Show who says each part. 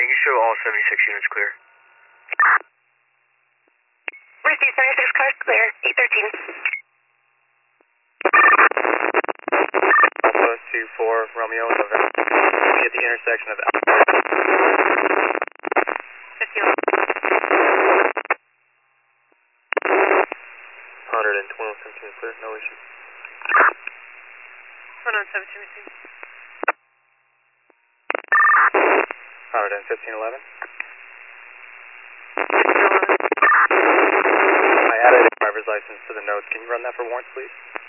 Speaker 1: you can show all 76 units clear.
Speaker 2: Received 76 cars clear, 813.
Speaker 3: Alpha 24 Romeo November. Be at the intersection of Alpha.
Speaker 2: 51.
Speaker 3: 100 and 1217 clear, no issue.
Speaker 2: 117 received.
Speaker 3: 100 and 1511.
Speaker 2: 1511.
Speaker 3: I added a driver's license to the notes. Can you run that for warrants, please?